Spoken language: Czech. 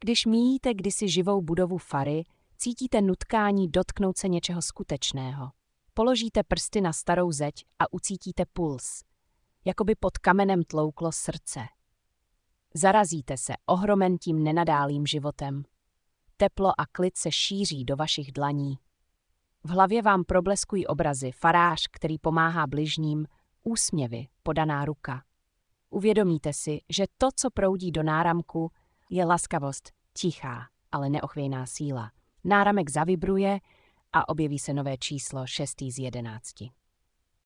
Když míjíte kdysi živou budovu fary, cítíte nutkání dotknout se něčeho skutečného. Položíte prsty na starou zeď a ucítíte puls. Jakoby pod kamenem tlouklo srdce. Zarazíte se ohromen tím nenadálým životem. Teplo a klid se šíří do vašich dlaní. V hlavě vám probleskují obrazy, farář, který pomáhá bližním, úsměvy, podaná ruka. Uvědomíte si, že to, co proudí do náramku, je laskavost, tichá, ale neochvějná síla. Náramek zavibruje a objeví se nové číslo 6 z 11.